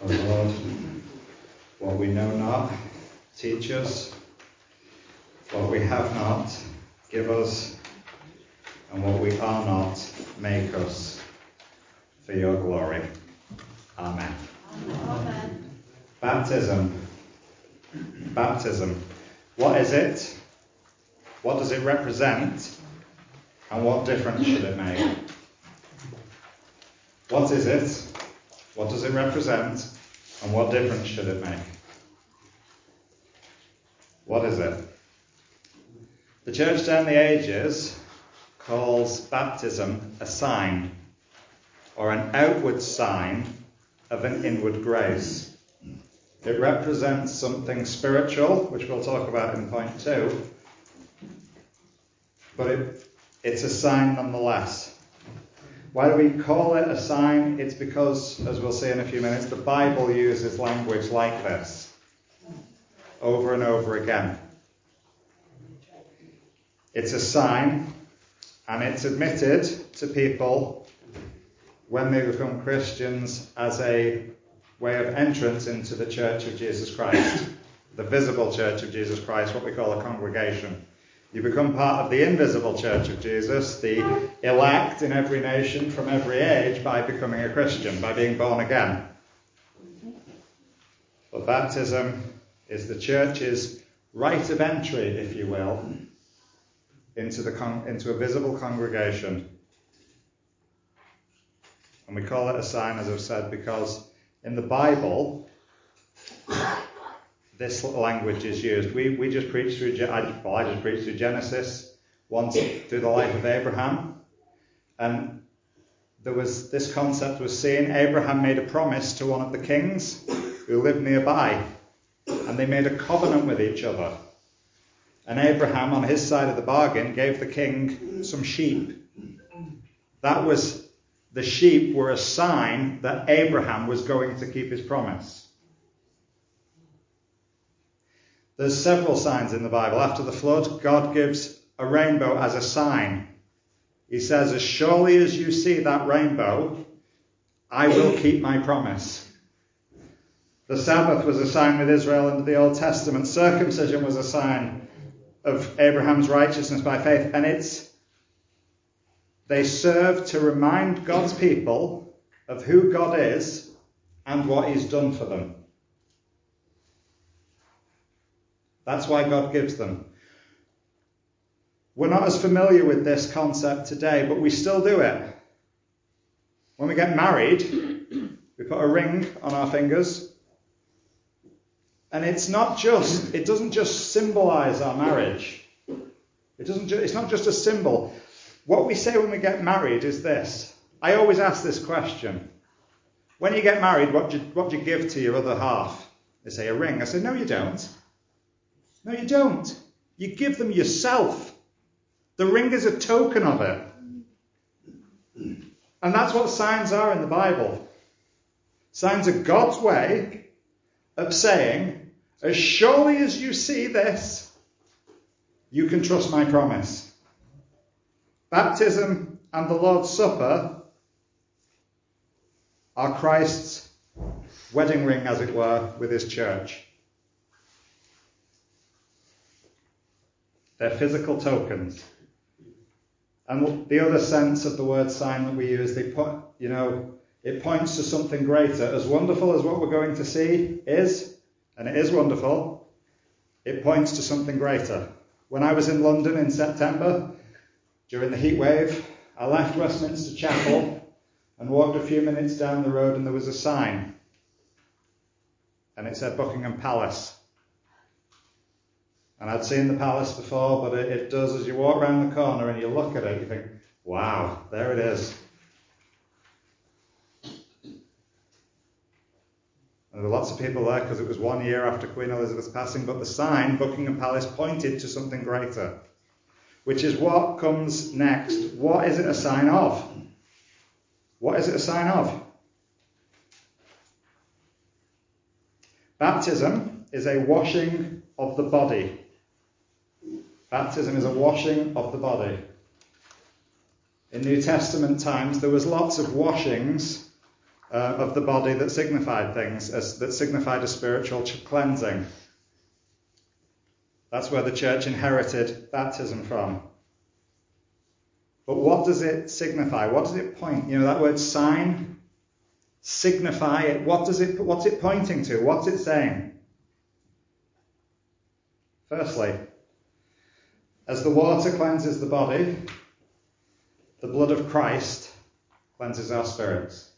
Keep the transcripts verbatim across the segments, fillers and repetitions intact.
Lord, what we know not, teach us. What we have not, give us. And what we are not, make us, for your glory. Amen. Amen. Baptism. Baptism. What is it? What does it represent? And what difference should it make? What is it? What does it represent? And what difference should it make? What is it? The church down the ages calls baptism a sign, or an outward sign of an inward grace. It represents something spiritual, which we'll talk about in point two, but it, it's a sign nonetheless. Why do we call it a sign? It's because, as we'll see in a few minutes, the Bible uses language like this over and over again. It's a sign, and it's admitted to people when they become Christians as a way of entrance into the Church of Jesus Christ, the visible Church of Jesus Christ, what we call a congregation. You become part of the invisible Church of Jesus, the elect in every nation from every age, by becoming a Christian, by being born again. But baptism is the church's rite of entry, if you will, into the con- into a visible congregation. And we call it a sign, as I've said, because in the Bible, this language is used. We we just preach through, well, I just preached through Genesis, once through the life of Abraham. And there was, this concept was seen. Abraham made a promise to one of the kings who lived nearby. And they made a covenant with each other. And Abraham, on his side of the bargain, gave the king some sheep. That was, the sheep were a sign that Abraham was going to keep his promise. There's several signs in the Bible. After the flood, God gives a rainbow as a sign. He says, as surely as you see that rainbow, I will keep my promise. The Sabbath was a sign with Israel under the Old Testament. Circumcision was a sign of Abraham's righteousness by faith. And it's, they serve to remind God's people of who God is and what he's done for them. That's why God gives them. We're not as familiar with this concept today, but we still do it. When we get married, we put a ring on our fingers. And it's not just, it doesn't just symbolize our marriage. It doesn't. Ju- it's not just a symbol. What we say when we get married is this. I always ask this question. When you get married, what do you, what do you give to your other half? They say a ring. I say, no, you don't. No, you don't. You give them yourself. The ring is a token of it. And that's what signs are in the Bible. Signs are God's way of saying, as surely as you see this, you can trust my promise. Baptism and the Lord's Supper are Christ's wedding ring, as it were, with his church. They're physical tokens. And the other sense of the word sign that we use, they put, you know, it points to something greater. As wonderful as what we're going to see is, and it is wonderful, it points to something greater. When I was in London in September, during the heat wave, I left Westminster Chapel and walked a few minutes down the road, and there was a sign. And it said Buckingham Palace. And I'd seen the palace before, but it, it does, as you walk around the corner and you look at it, you think, wow, there it is. And there were lots of people there because it was one year after Queen Elizabeth's passing, but the sign, Buckingham Palace, pointed to something greater, which is what comes next. What is it a sign of? What is it a sign of? Baptism is a washing of the body. Baptism is a washing of the body. In New Testament times, there was lots of washings uh, of the body that signified things, as, that signified a spiritual cleansing. That's where the church inherited baptism from. But what does it signify? What does it point? You know, that word sign, signify, what does it, what's it pointing to? What's it saying? Firstly, as the water cleanses the body, the blood of Christ cleanses our spirits.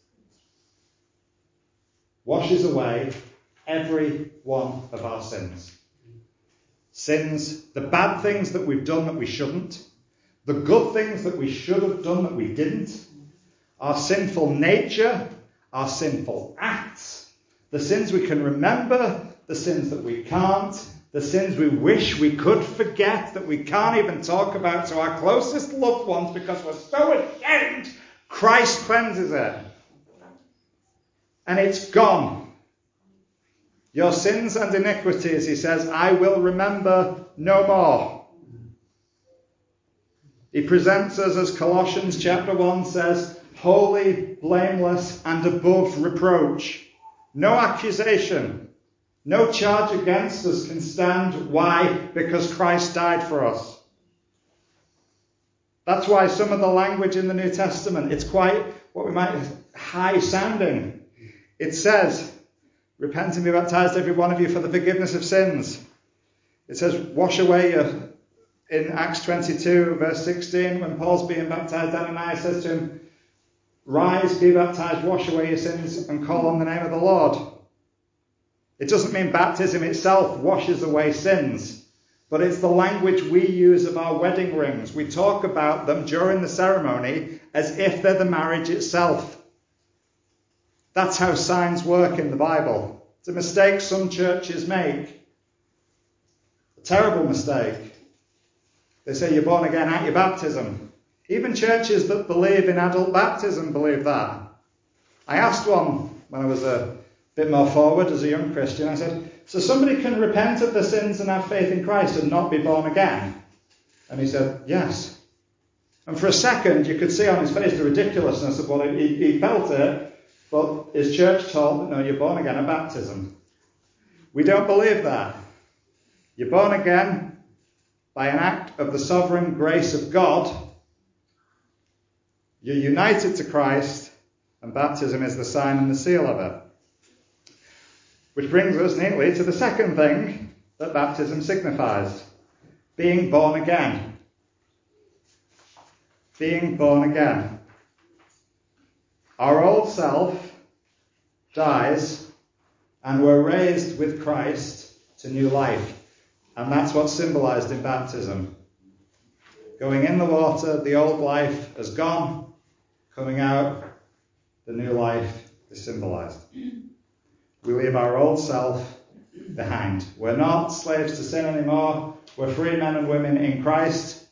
Washes away every one of our sins. Sins, the bad things that we've done that we shouldn't, the good things that we should have done that we didn't, our sinful nature, our sinful acts, the sins we can remember, the sins that we can't, the sins we wish we could forget, that we can't even talk about to our closest loved ones because we're so ashamed. Christ cleanses it. And it's gone. Your sins and iniquities, he says, I will remember no more. He presents us, as Colossians chapter one says, holy, blameless, and above reproach. No accusation, no charge against us can stand. Why? Because Christ died for us. That's why some of the language in the New Testament, it's quite what we might high sounding. It says, repent and be baptized, every one of you, for the forgiveness of sins. It says, wash away your, in Acts twenty-two, verse sixteen, when Paul's being baptized, Ananias says to him, rise, be baptized, wash away your sins, and call on the name of the Lord. It doesn't mean baptism itself washes away sins, but it's the language we use of our wedding rings. We talk about them during the ceremony as if they're the marriage itself. That's how signs work in the Bible. It's a mistake some churches make. A terrible mistake. They say you're born again at your baptism. Even churches that believe in adult baptism believe that. I asked one when I was a bit more forward as a young Christian. I said, so somebody can repent of their sins and have faith in Christ and not be born again? And he said, yes. And for a second you could see on his face the ridiculousness of what he, he felt it. But his church told that, no, you're born again at baptism. We don't believe that. You're born again by an act of the sovereign grace of God. You're united to Christ, and baptism is the sign and the seal of it. Which brings us neatly to the second thing that baptism signifies. Being born again. Being born again. Our old self dies and we're raised with Christ to new life. And that's what's symbolized in baptism. Going in the water, the old life has gone. Coming out, the new life is symbolized. We leave our old self behind. We're not slaves to sin anymore. We're free men and women in Christ.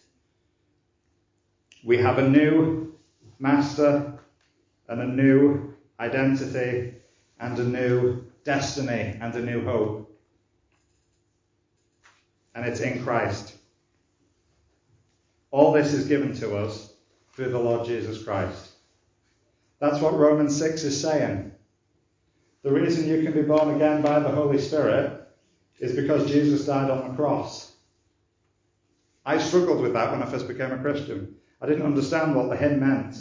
We have a new master and a new identity and a new destiny and a new hope. And it's in Christ. All this is given to us through the Lord Jesus Christ. That's what Romans six is saying. The reason you can be born again by the Holy Spirit is because Jesus died on the cross. I struggled with that when I first became a Christian. I didn't understand what the hymn meant.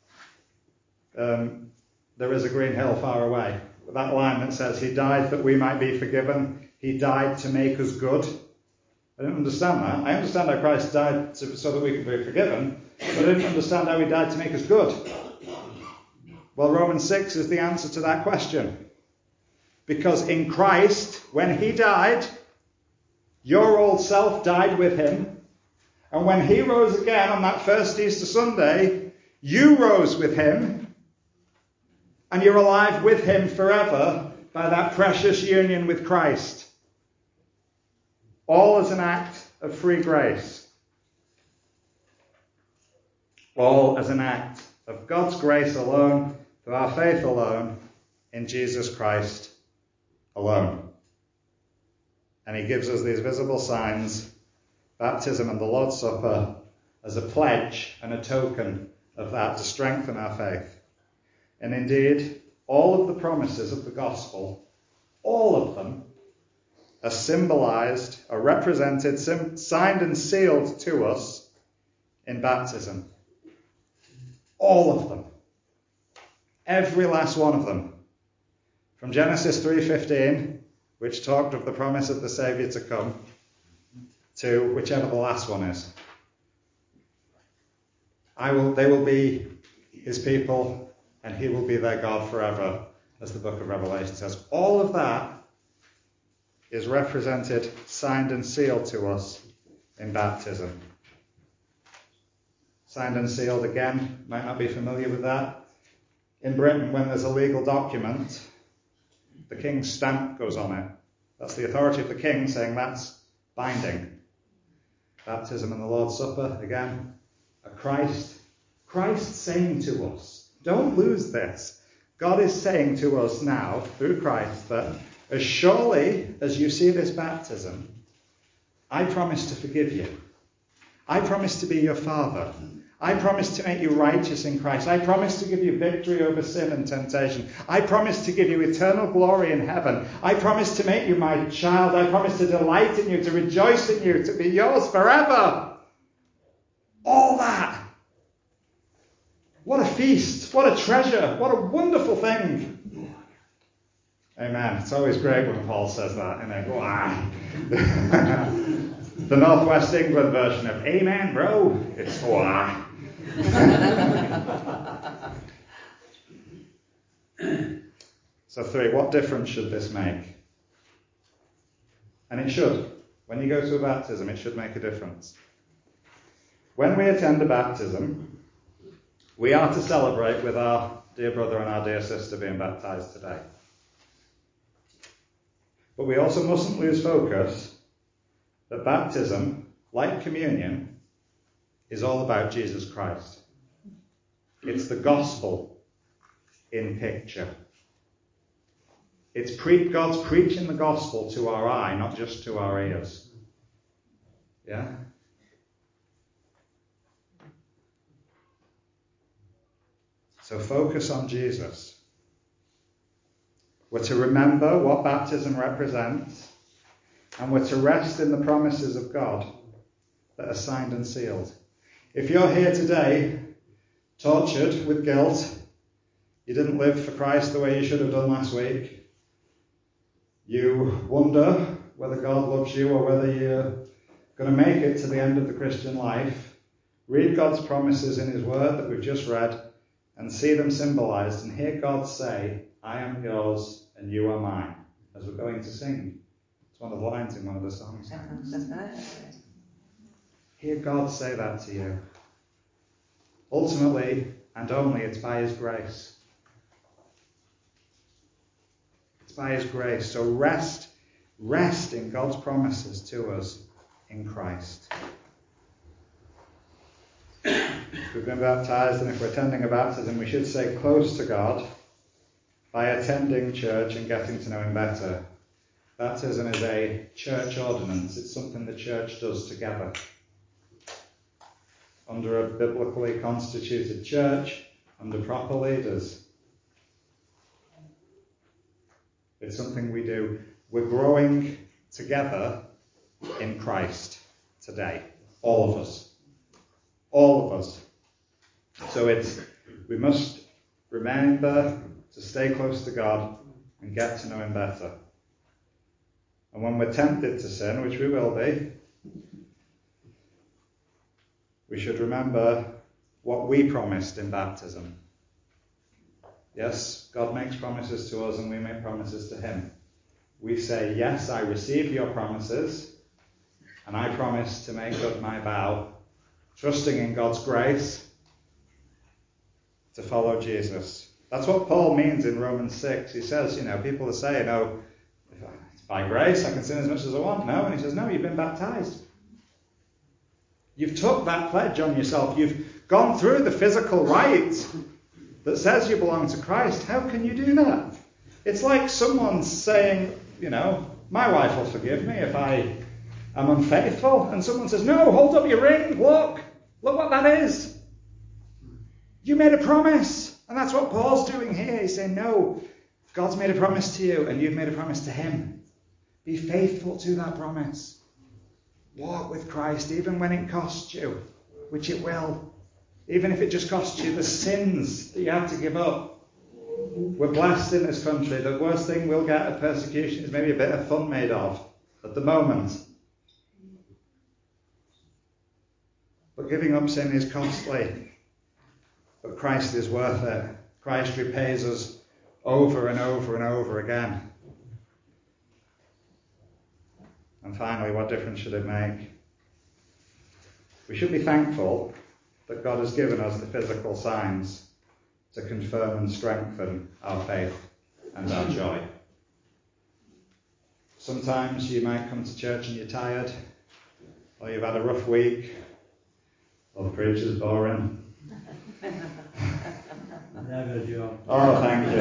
Um, there is a green hill far away. That line that says, he died that we might be forgiven. He died to make us good. I didn't understand that. I understand how Christ died to, so that we could be forgiven, but I didn't understand how he died to make us good. Well, Romans six is the answer to that question. Because in Christ, when he died, your old self died with him. And when he rose again on that first Easter Sunday, you rose with him. And you're alive with him forever by that precious union with Christ. All as an act of free grace. All as an act of God's grace alone, through our faith alone, in Jesus Christ alone. And he gives us these visible signs, baptism and the Lord's Supper, as a pledge and a token of that to strengthen our faith. And indeed, all of the promises of the gospel, all of them, are symbolized, are represented, sim- signed and sealed to us in baptism. All of them. Every last one of them. From Genesis three fifteen, which talked of the promise of the Saviour to come, to whichever the last one is. I will, they will be his people, and he will be their God forever, as the book of Revelation says. All of that is represented, signed and sealed to us in baptism. Signed and sealed, again, might not be familiar with that. In Britain, when there's a legal document, the king's stamp goes on it. That's the authority of the king saying that's binding. Baptism and the Lord's Supper, again, a Christ. Christ saying to us, don't lose this. God is saying to us now, through Christ, that as surely as you see this baptism, I promise to forgive you. I promise to be your Father. I promise to make you righteous in Christ. I promise to give you victory over sin and temptation. I promise to give you eternal glory in heaven. I promise to make you my child. I promise to delight in you, to rejoice in you, to be yours forever. All that. What a feast. What a treasure. What a wonderful thing. Amen. It's always great when Paul says that, isn't it? Wow. The Northwest England version of Amen, bro. It's wow. So three, what difference should this make? And it should. When you go to a baptism, it should make a difference. When we attend a baptism, we are to celebrate with our dear brother and our dear sister being baptized today. But we also mustn't lose focus that baptism, like communion, is all about Jesus Christ. It's the gospel in picture. It's pre- God's preaching the gospel to our eye, not just to our ears. Yeah? So focus on Jesus. We're to remember what baptism represents, and we're to rest in the promises of God that are signed and sealed. If you're here today, tortured with guilt, you didn't live for Christ the way you should have done last week, you wonder whether God loves you or whether you're going to make it to the end of the Christian life, read God's promises in his word that we've just read and see them symbolized and hear God say, I am yours and you are mine, as we're going to sing. It's one of the lines in one of the songs. Hear God say that to you. Ultimately, and only, it's by his grace. It's by his grace. So rest, rest in God's promises to us in Christ. If we've been baptized and if we're attending a baptism, we should stay close to God by attending church and getting to know him better. Baptism is a church ordinance. It's something the church does together. Under a biblically constituted church, under proper leaders. It's something we do. We're growing together in Christ today. All of us. All of us. So it's, we must remember to stay close to God and get to know him better. And when we're tempted to sin, which we will be, we should remember what we promised in baptism. Yes, God makes promises to us and we make promises to him. We say, yes, I receive your promises and I promise to make good my vow, trusting in God's grace to follow Jesus. That's what Paul means in Romans six. He says, you know, people are saying, oh, it's by grace, I can sin as much as I want. No, and he says, no, you've been baptized. You've took that pledge on yourself. You've gone through the physical rite that says you belong to Christ. How can you do that? It's like someone saying, you know, my wife will forgive me if I am unfaithful. And someone says, no, hold up your ring. Look. Look what that is. You made a promise. And that's what Paul's doing here. He's saying, no, God's made a promise to you and you've made a promise to him. Be faithful to that promise. Walk with Christ even when it costs you, which it will. Even if it just costs you the sins that you have to give up. We're blessed in this country. The worst thing we'll get at persecution is maybe a bit of fun made of at the moment. But giving up sin is costly. But Christ is worth it. Christ repays us over and over and over again. And finally, what difference should it make? We should be thankful that God has given us the physical signs to confirm and strengthen our faith and our joy. Sometimes you might come to church and you're tired, or you've had a rough week, or the preacher's boring. Never job. Oh, thank you.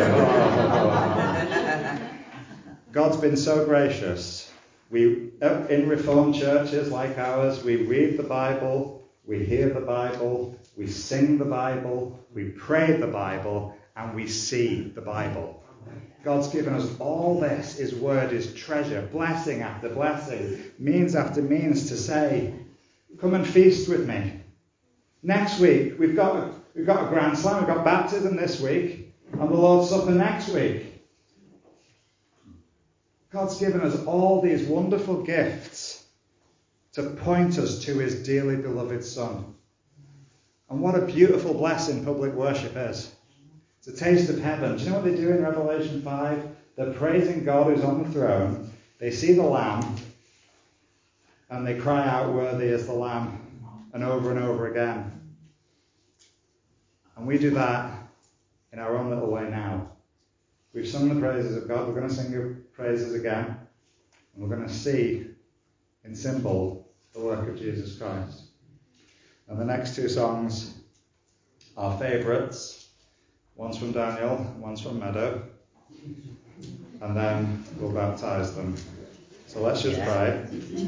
Oh. God's been so gracious. We, in Reformed churches like ours, we read the Bible, we hear the Bible, we sing the Bible, we pray the Bible, and we see the Bible. God's given us all this. His word is treasure, blessing after blessing, means after means to say, come and feast with me. Next week, we've got a, we've got a grand slam, we've got baptism this week, and the Lord's Supper next week. God's given us all these wonderful gifts to point us to his dearly beloved Son. And what a beautiful blessing public worship is. It's a taste of heaven. Do you know what they do in Revelation five? They're praising God who's on the throne. They see the Lamb, and they cry out, worthy is the Lamb, and over and over again. And we do that in our own little way now. We've sung the praises of God. We're going to sing your praises again. And we're going to see in symbol the work of Jesus Christ. And the next two songs are favourites. One's from Daniel, one's from Meadow. And then we'll baptise them. So let's just pray.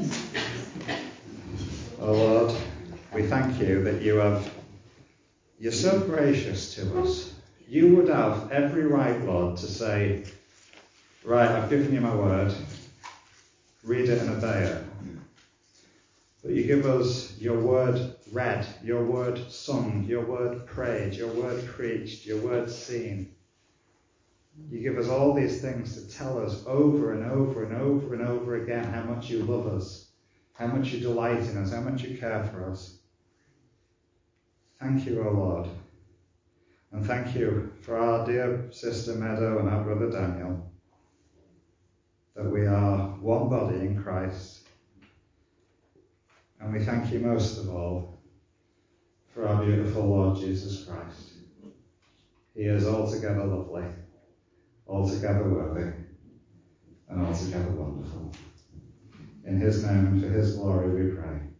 Oh Lord, we thank you that you have, you're so gracious to us. You would have every right, Lord, to say, right, I've given you my word, read it and obey it. But you give us your word read, your word sung, your word prayed, your word preached, your word seen. You give us all these things to tell us over and over and over and over again how much you love us, how much you delight in us, how much you care for us. Thank you, O Lord. And thank you for our dear sister Meadow and our brother Daniel, that we are one body in Christ. And we thank you most of all for our beautiful Lord Jesus Christ. He is altogether lovely, altogether worthy, and altogether wonderful. In his name and for his glory we pray.